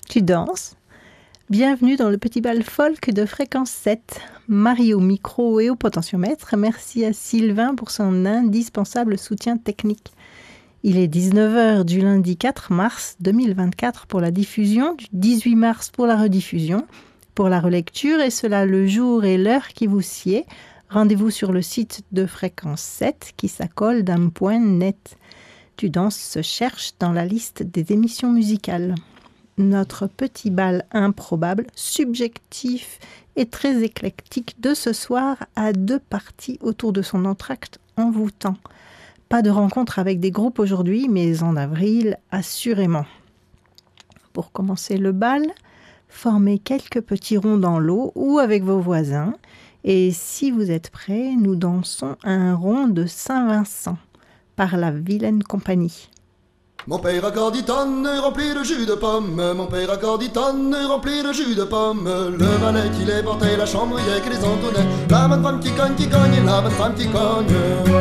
Tu danses? Bienvenue dans le petit bal folk de Fréquence 7. Marie au micro et au potentiomètre. Merci à Sylvain pour son indispensable soutien technique. Il est 19h du lundi 4 mars 2024 pour la diffusion, du 18 mars pour la rediffusion, pour la relecture, et cela le jour et l'heure qui vous sied. Rendez-vous sur le site de Fréquence 7 qui s'accole d'un point net. Tu danses se cherche dans la liste des émissions musicales. Notre petit bal improbable, subjectif et très éclectique de ce soir a deux parties autour de son entracte envoûtant. Pas de rencontre avec des groupes aujourd'hui, mais en avril, assurément. Pour commencer le bal, formez quelques petits ronds dans l'eau ou avec vos voisins. Et si vous êtes prêts, nous dansons un rond de Saint-Vincent par la Vilaine Compagnie. Mon père accorde 10 tonnes rempli de jus de pomme. Mon père accorde 10 tonnes rempli de jus de pomme. Le valet qui les portait, la chambre y est qui les entonnait. La bonne femme qui cogne, la bonne femme qui cogne.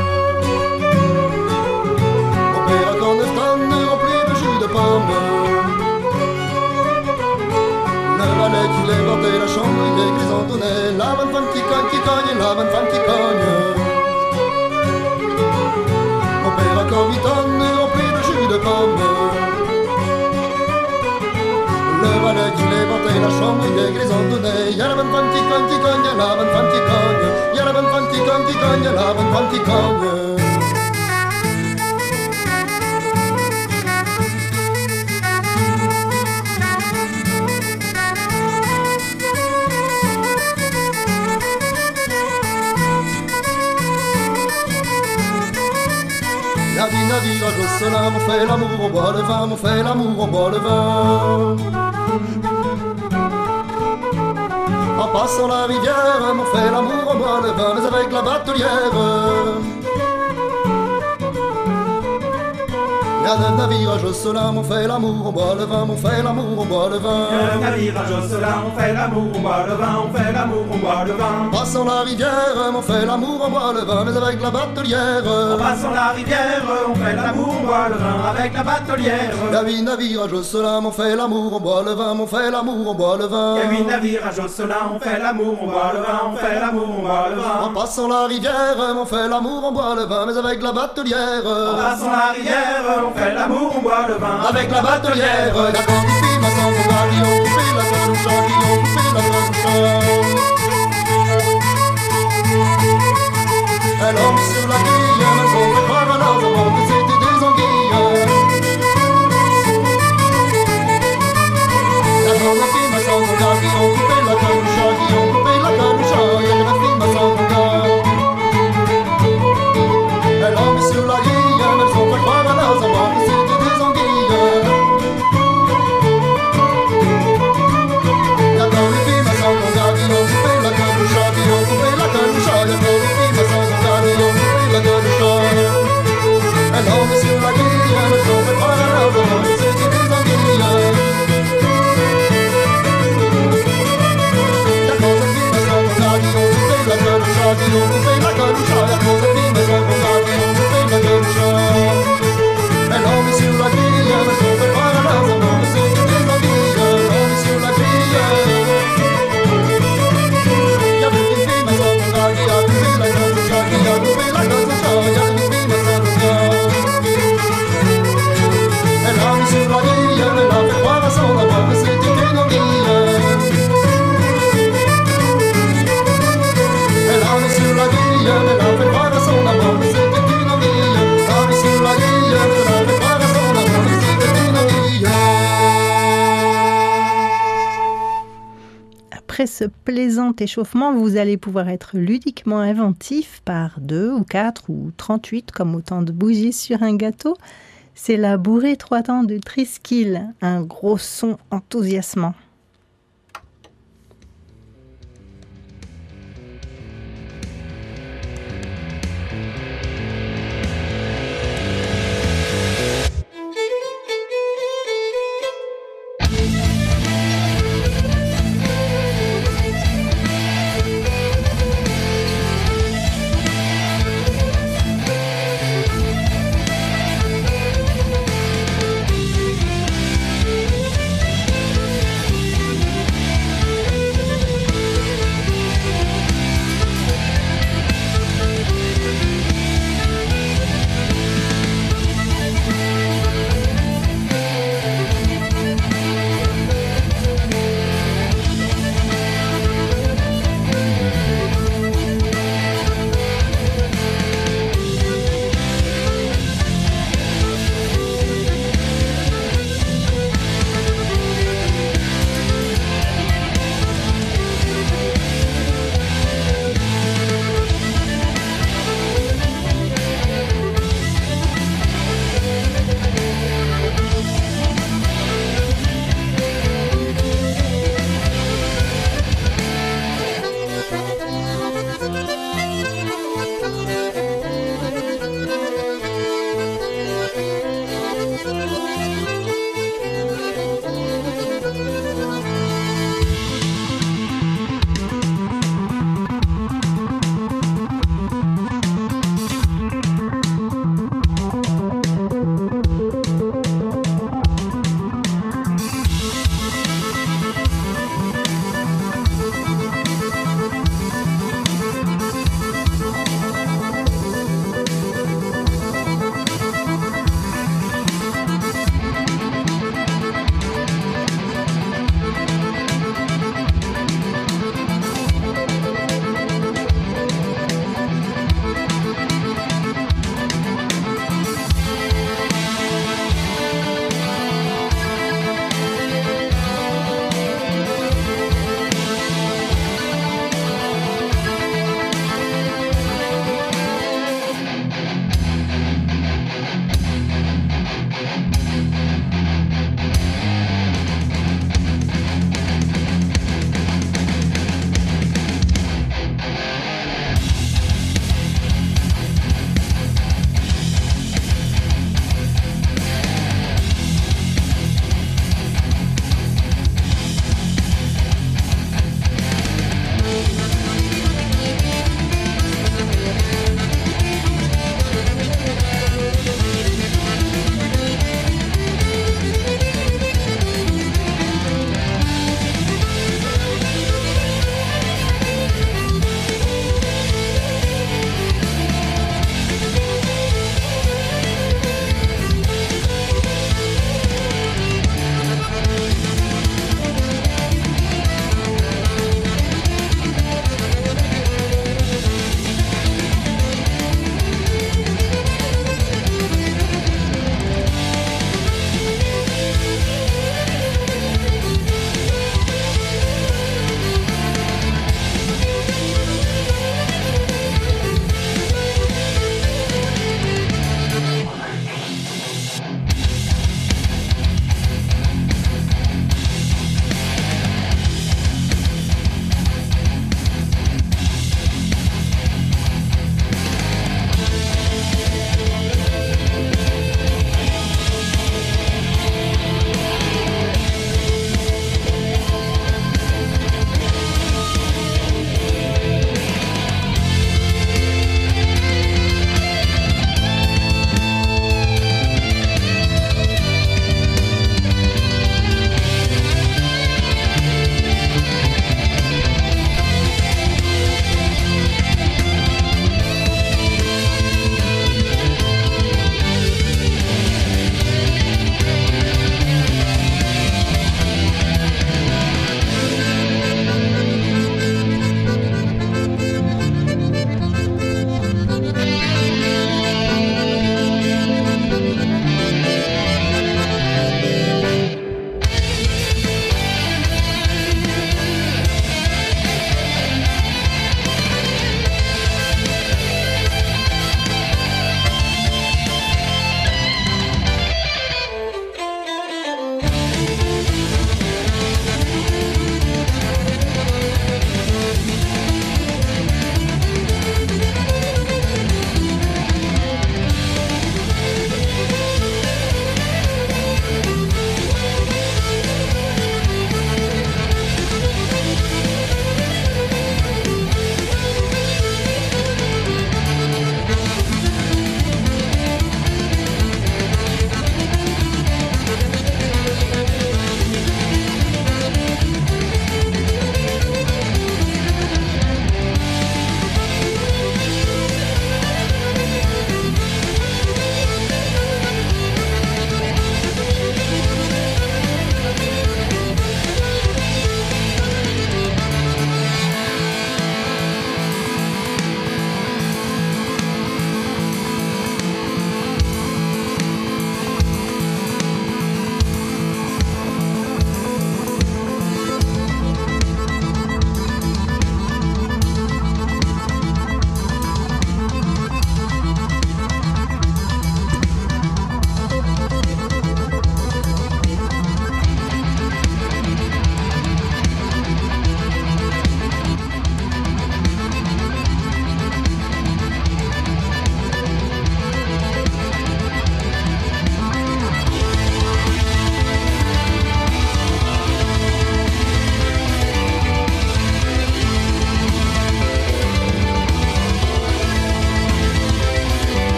Mon père accorde 9 tonnes rempli de jus de pomme. Le valet qui les portait, la chambre y est qui les entonnait. La bonne femme qui cogne, la bonne femme qui cogne. Mon père accorde 8 tonnes rempli de pomme. Le valet qui les portait, la chambre y qui les entonnait. Y'a la bonne femme qui cogne, y'a la bonne femme qui cogne. Y'a la bonne femme qui cogne, y'a la bonne femme qui cogne. Navire à Josselin, on fait l'amour, on boit le vin, on fait l'amour, on boit le vin. En passant la rivière, on fait l'amour, on boit le vin, mais avec la batelière. Y'a le navire à Josselin, on fait l'amour, on boit le vin, on fait l'amour, on boit le vin. Y'a le navire à Josselin, on fait l'amour, on boit le vin, on fait l'amour, on boit le vin. Passant la rivière, on fait l'amour, on boit le vin, mais avec la batelière. En passant la rivière, on fait l'amour, on boit le vin, avec la batelière. Y'a 8 navires à Josselin, on fait l'amour, on boit le vin, on fait l'amour, on boit le vin. Y'a 8 navires à Josselin, on fait l'amour, on boit le vin, on fait l'amour, on boit le vin. En passant la rivière, on fait l'amour, on boit le vin, mais avec la batelière. En passant la rivière, on fait l'amour, on boit le vin, avec la batelière. La grande fille m'a sans mon mari, on coupé la caloucha, qui ont coupé la caloucha. Elle a mis sur la grille, elles ont fait croire à leurs amants que c'était des anguilles. La grande fille m'a sans mon gars, qui ont coupé la caloucha, qui ont coupé la caloucha. La grande fille m'a sans mon gars. Elle a mis sur la grille, elles ont fait croire à leurs amants que c'était des anguilles. Y'a quand les filles, ma sans mon gars, qui ont coupé la caloucha, qui ont coupé la caloucha. Y'a quand les filles, ma sans mon gars, qui ont coupé la caloucha. Elle a mis sur la grille, elles ont fait croire à leurs amants que c'était des anguilles. Y'a quand les filles, ma sans mon gars, qui ont coupé la caloucha, qui ont coupé la caloucha. Y'a quand les filles, ma sans mon gars, qui ont coupé la caloucha. Elle a mis sur la grille, elles ont fait croire à leurs amants que c'était des anguilles. Elle a mis sur la grille. Y'a une fille, ma sans mon gars, qui a coupé la caloucha, qui a coupé la caloucha. Y'a une fille, ma sans mon gars. Elle a mis sur la grille, elle a fait croire à son amant que c'était une anguille. Elle a mis sur la grille, elle a fait croire à son amant que c'était une anguille. Elle a mis sur la grille, elle a fait croire à son amant que c'était une anguille. Après ce plaisant échauffement, vous allez pouvoir être ludiquement inventif par 2 ou 4 ou 38 comme autant de bougies sur un gâteau. C'est la bourrée 3 temps de Triskill, un gros son enthousiasmant.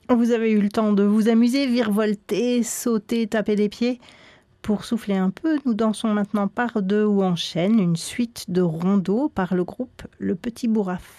Vous avez eu le temps de vous amuser, virevolter, sauter, taper des pieds. Pour souffler un peu, nous dansons maintenant par deux ou en chaîne une suite de rondeaux par le groupe Le Petit Bourraf.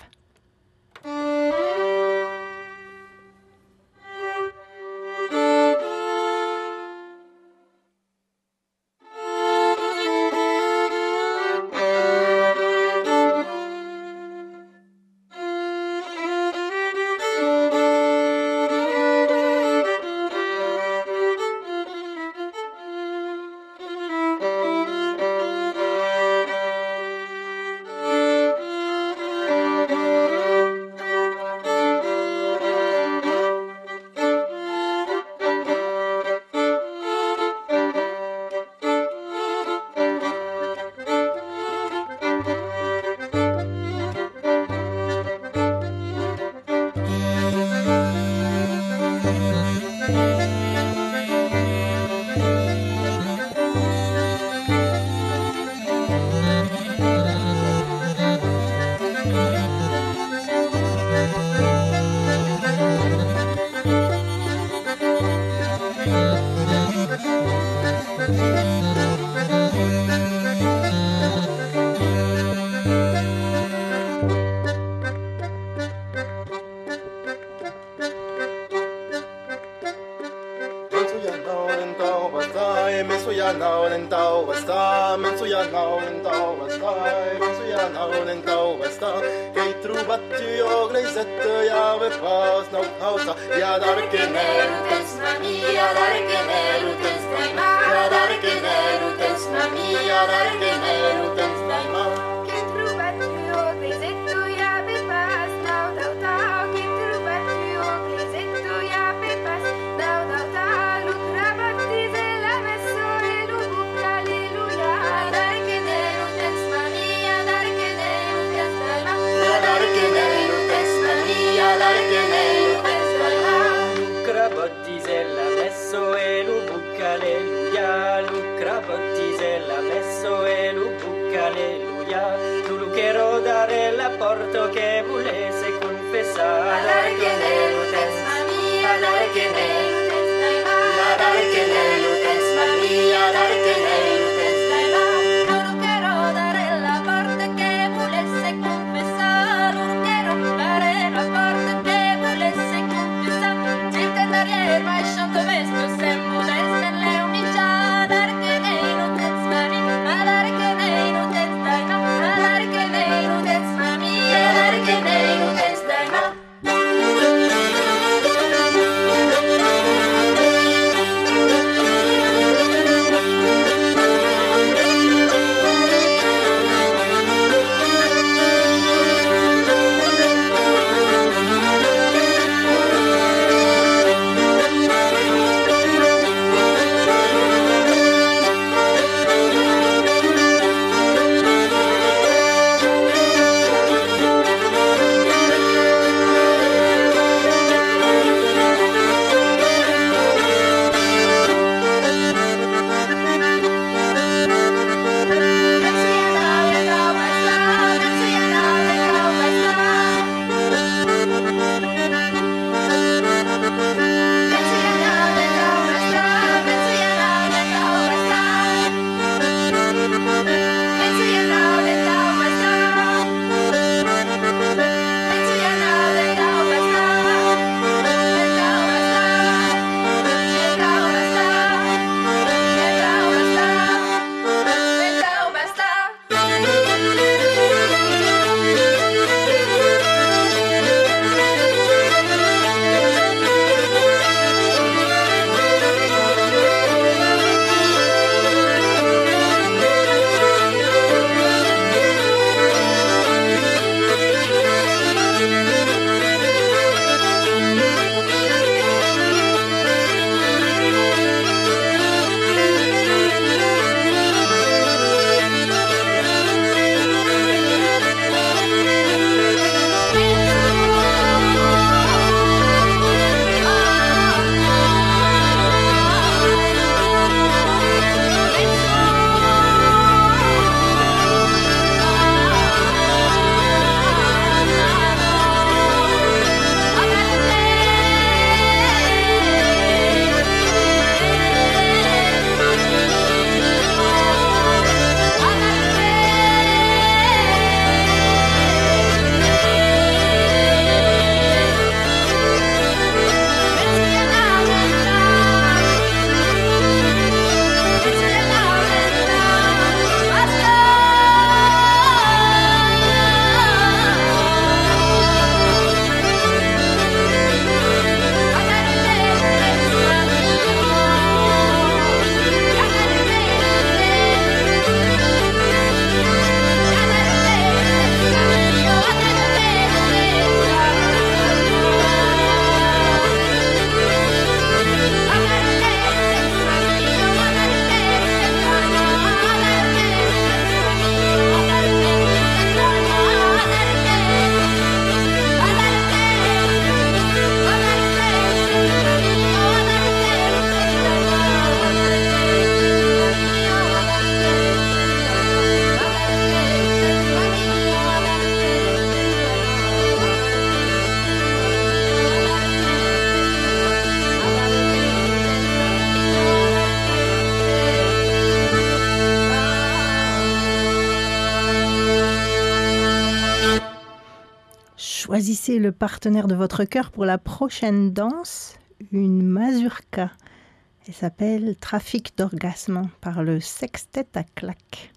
Choisissez le partenaire de votre cœur pour la prochaine danse, une mazurka. Elle s'appelle Trafic d'orgasme par le sextet à claques.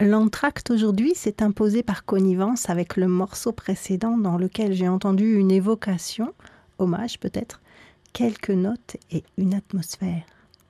L'entracte aujourd'hui s'est imposé par connivence avec le morceau précédent dans lequel j'ai entendu une évocation, hommage peut-être, quelques notes et une atmosphère.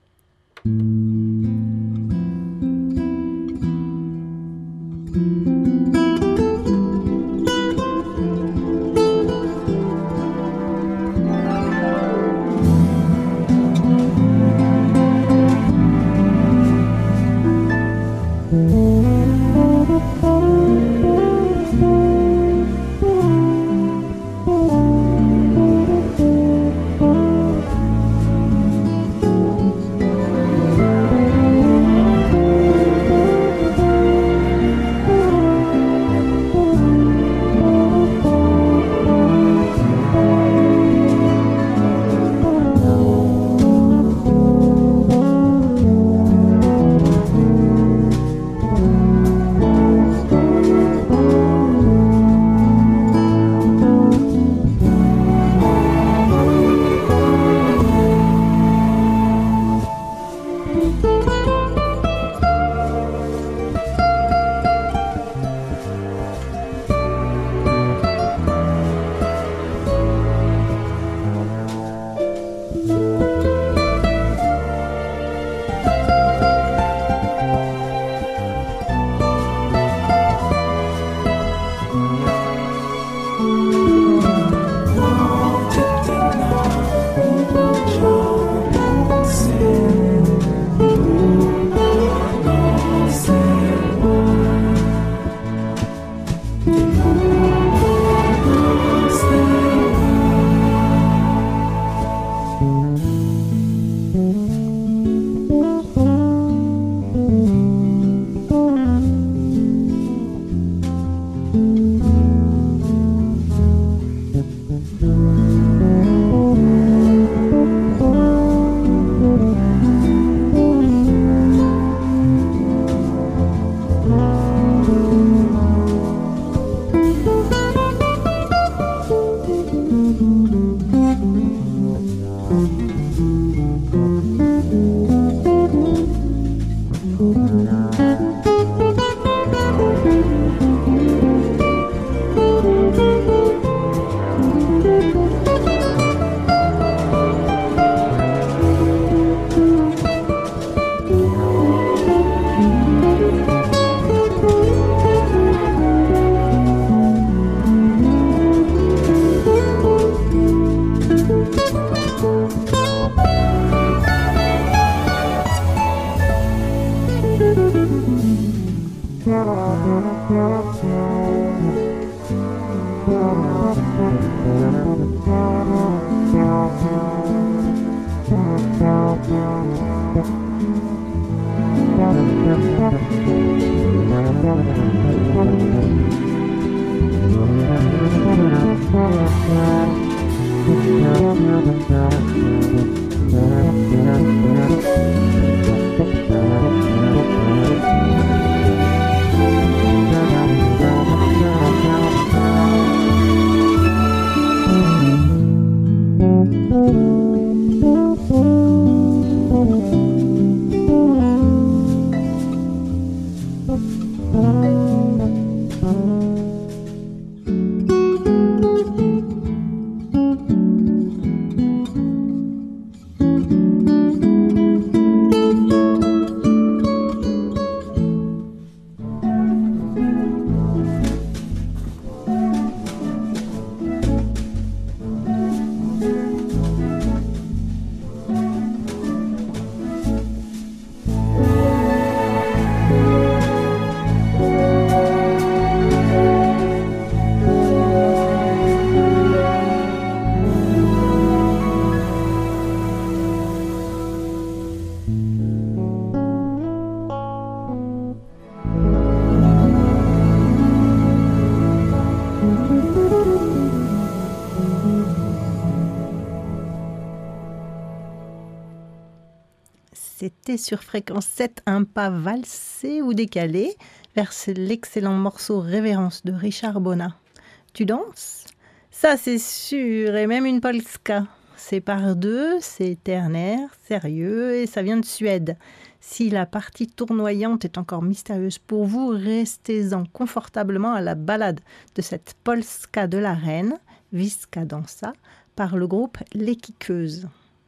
C'était sur Fréquence 7 un pas valsé ou décalé vers l'excellent morceau Révérence de Richard Bonnat. Tu danses ? Ça c'est sûr, et même une polska. C'est par deux, c'est ternaire, sérieux, et ça vient de Suède. Si la partie tournoyante est encore mystérieuse pour vous, restez-en confortablement à la ballade de cette polska de la reine, Wiska Dansa, par le groupe Les Kickeuses.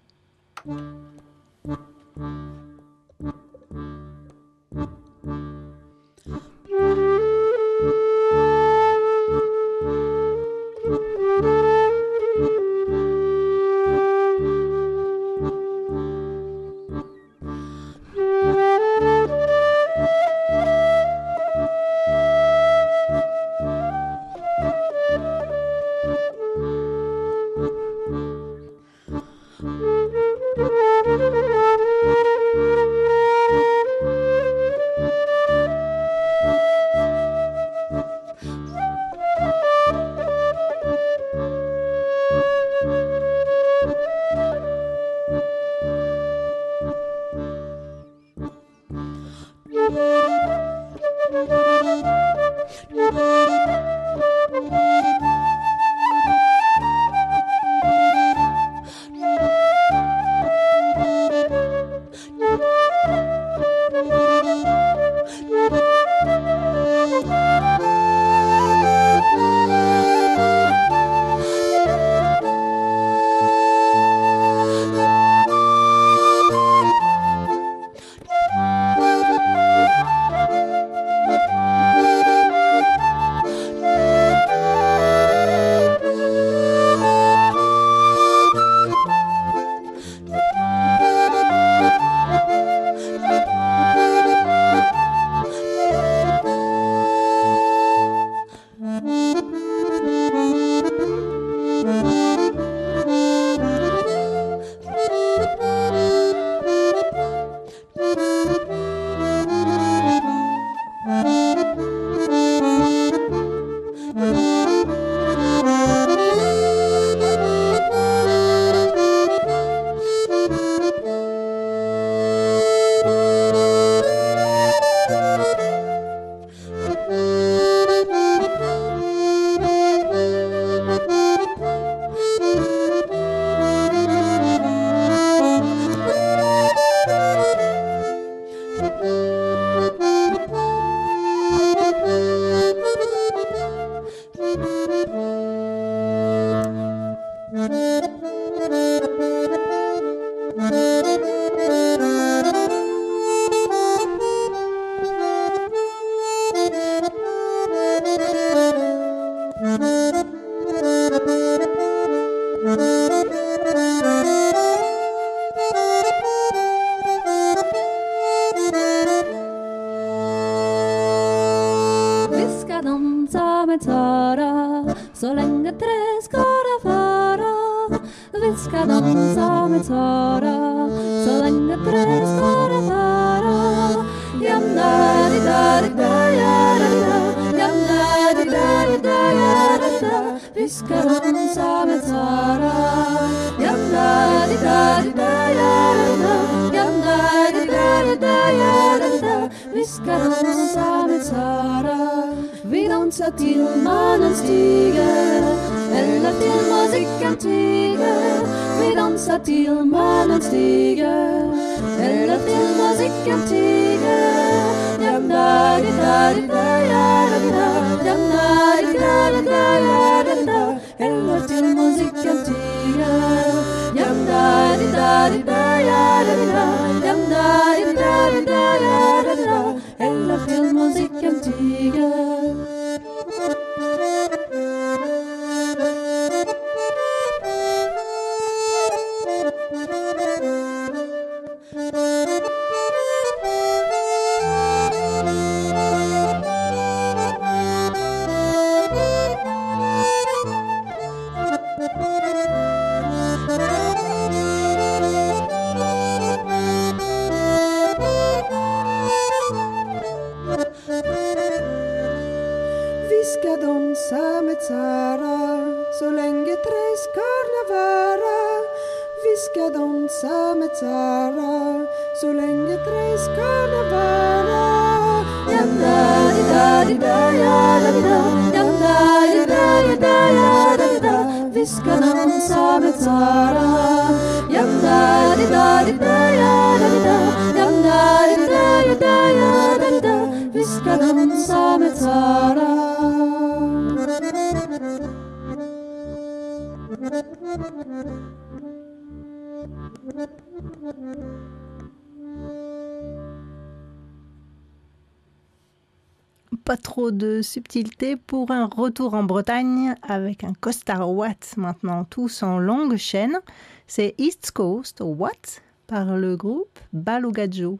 Så länge träd ska det vara. Vi ska dansa med Sara. Så länge träd ska det vara. Jam-da-di-da-di-da-ja-da-di-da. Jam-da-di-da-di-da-ja-da-di-da. Vi ska dansa med Sara. Jam-da-di-da-di-da-ja-da-di-da. Jam-da-di-da-di-da-ja-da-di-da. Vi ska dansa med Sara. Vi dansar till mannen stiger, eller till musiken tiger. Vi dansar till mannen stiger, eller till musiken tiger. Jam-da-di-da-di-da-ja-da-di-da. Jam-da-di-da-di-da-ja-da-di-da. Eller till musiken tiger. Jam-da-di-da-di-da-ja-da-di-da. Jam-da-di-da-di-da-ja-da-di-da. Eller till musiken tiger. Så länge träskarna vara. Vi ska dansa med Sara. Så länge träskarna vara. Jam-da-di-da-di-da-ja-da-di-da. Jam-da-di-da-di-da-ja-da-di-da. Vi ska dansa med Sara. Jam-da-di-da-di-da-ja-da-di-da. Jam-da-di Viskadon Sametara. Pas trop de subtilité pour un retour en Bretagne avec un costard Watt maintenant, tous en longue chaîne. C'est East Coast Watt par le groupe Balugajo.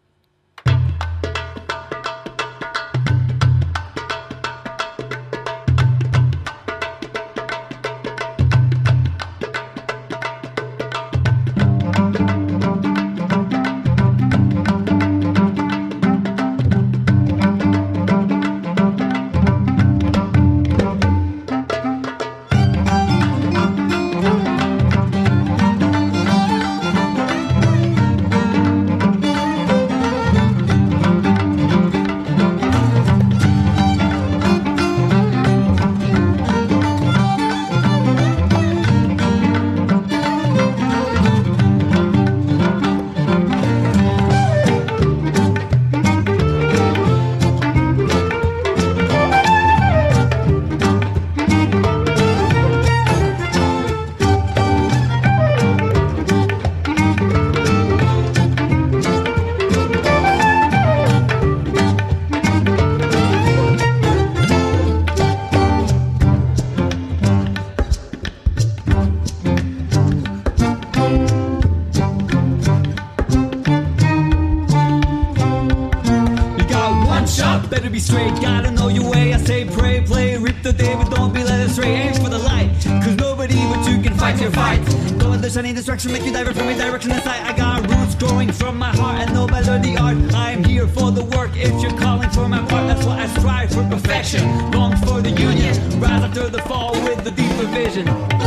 Any distraction make you divert from a direction inside. I got roots growing from my heart and no melody art. I am here for the work if you're calling for my part. That's why I strive for perfection, long for the union. Rise after the fall with the deeper vision.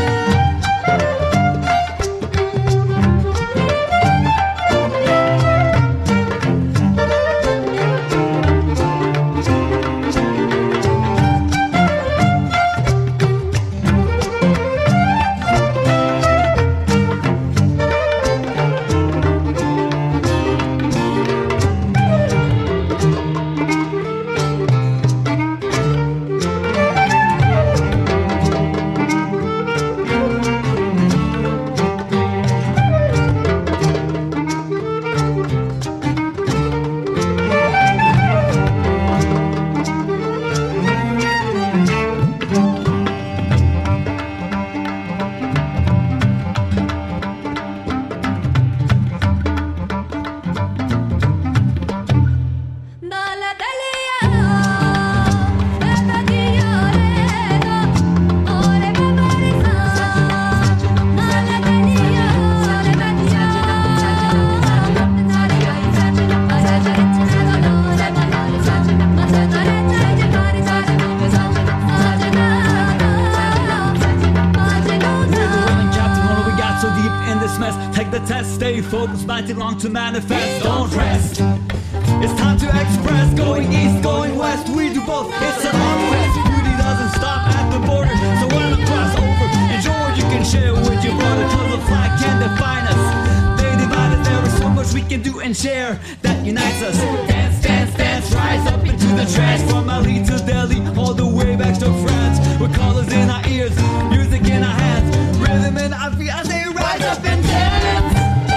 Focus, mighty long to manifest, don't rest. It's time to express, going east, going west, we do both, it's a long quest. Beauty doesn't stop at the border, so why not cross over? Enjoy what you can share with your brother, cause the flag can't define us. They divide us, there is so much we can do and share that unites us. Dance, dance, dance, rise up into the trash. From Mali to Delhi, all the way back to France. With colors in our ears, music in our hands, rhythm in our feet, I say rise up and dance.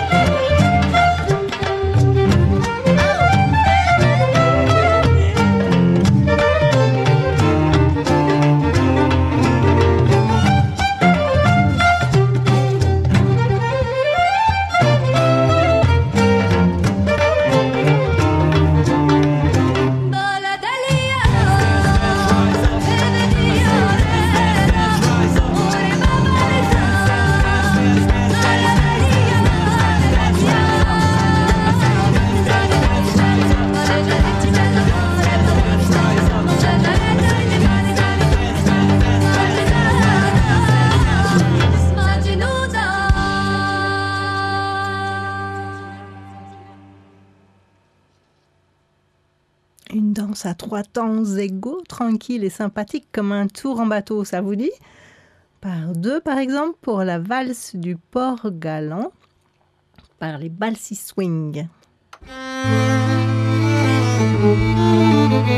Une danse à 3 temps égaux, tranquille et sympathique comme un tour en bateau, ça vous dit? Par 2, par exemple, pour la valse du port galant, par les Balsy Swing.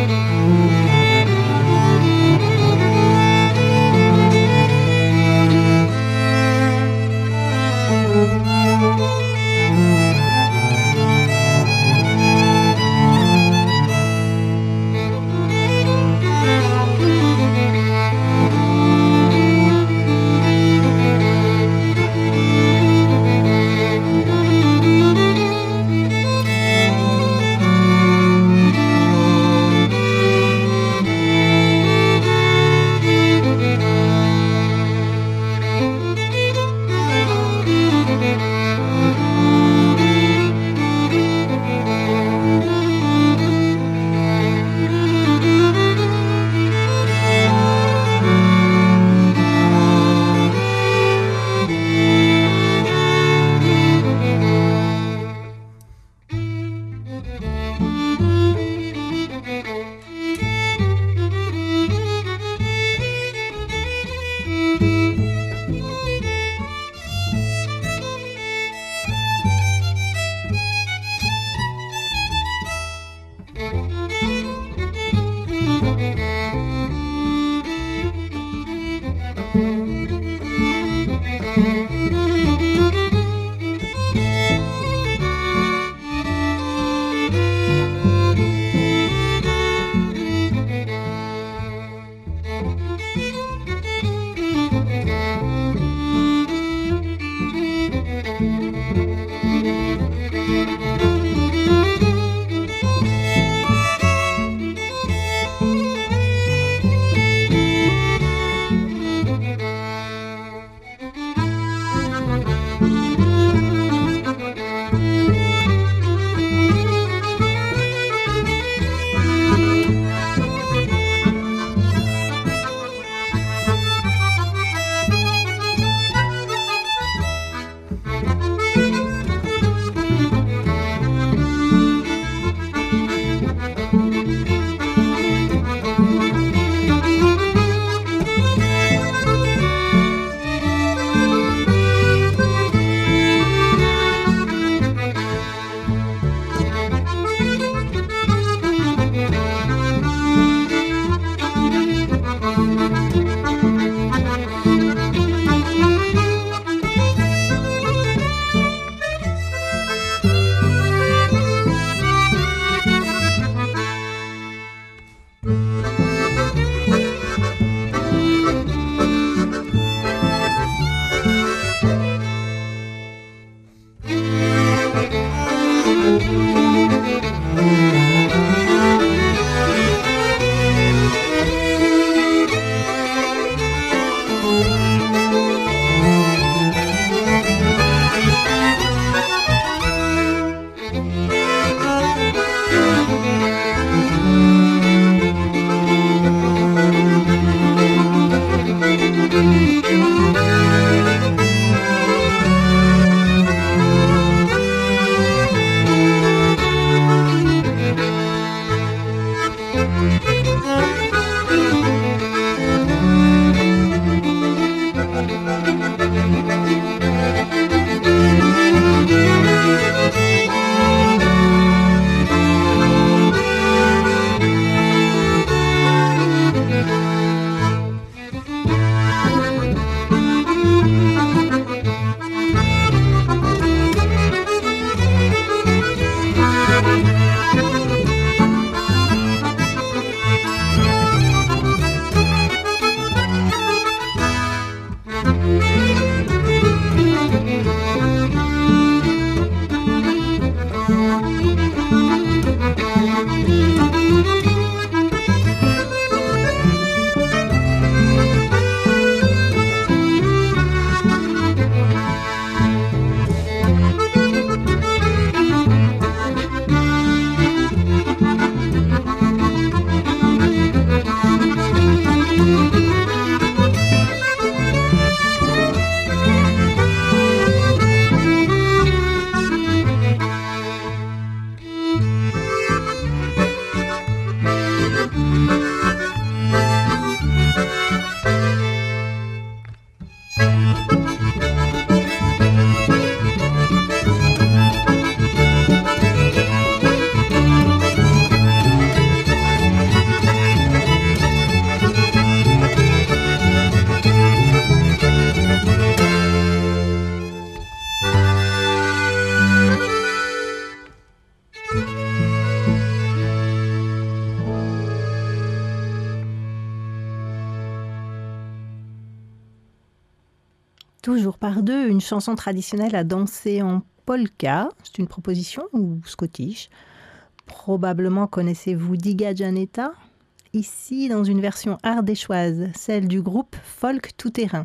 toujours par deux, une chanson traditionnelle à danser en polka. C'est une proposition ou scottish. Probablement connaissez-vous Diga Janeta. Ici, dans une version ardéchoise, celle du groupe Folk Tout-Terrain.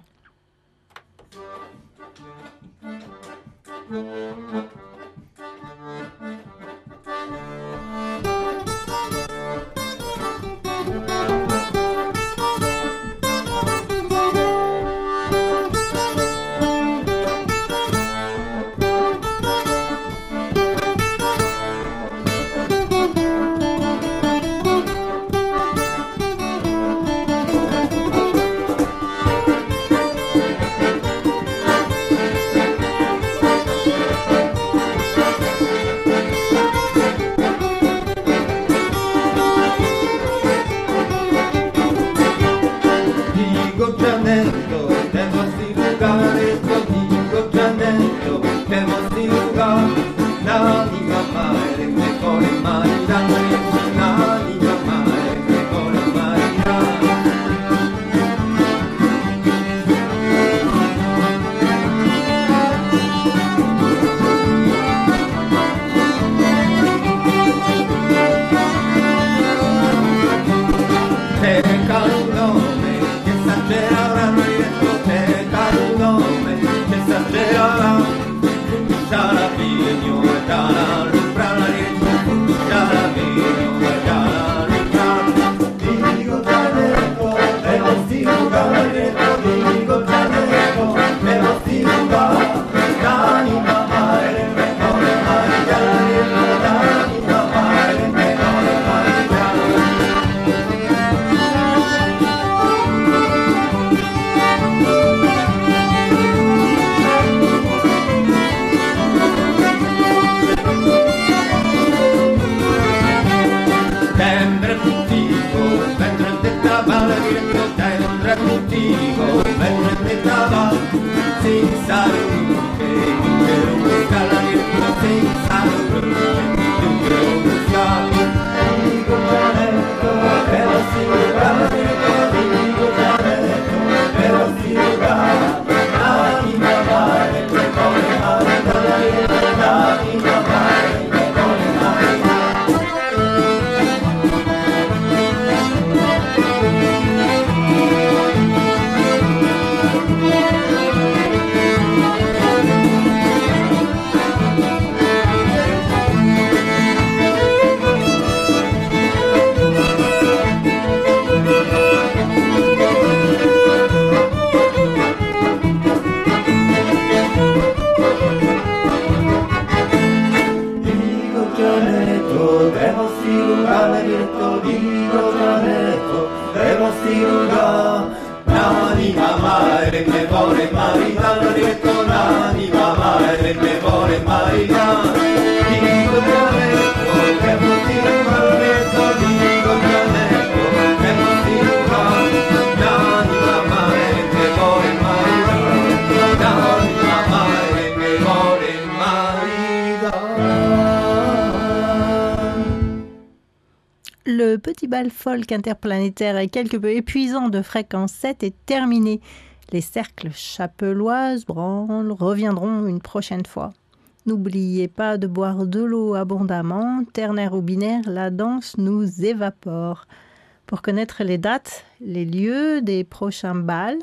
Le petit bal folk interplanétaire et quelque peu épuisant de fréquence 7 est terminé. Les cercles chapelloises, branles, reviendront une prochaine fois. N'oubliez pas de boire de l'eau abondamment, ternaire ou binaire, la danse nous évapore. Pour connaître les dates, les lieux des prochains bals,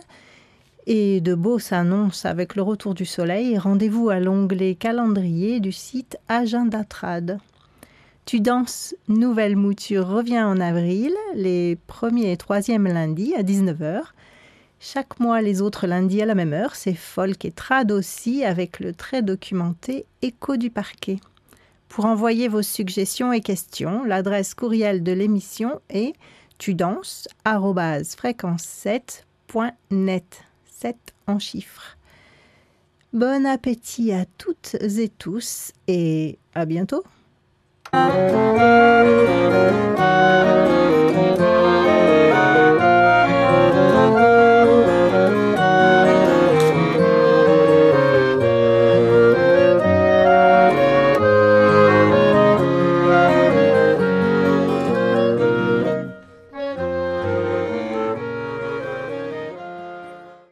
et de beaux s'annoncent avec le retour du soleil, rendez-vous à l'onglet calendrier du site Agendatrad. Tu danses Nouvelle Mouture revient en avril, les 1er et 3e lundis à 19h. Chaque mois, les autres lundis à la même heure, c'est folk et trad aussi avec le très documenté Écho du parquet. Pour envoyer vos suggestions et questions, l'adresse courriel de l'émission est tudances@fréquence7.net, 7 en chiffres. Bon appétit à toutes et tous et à bientôt.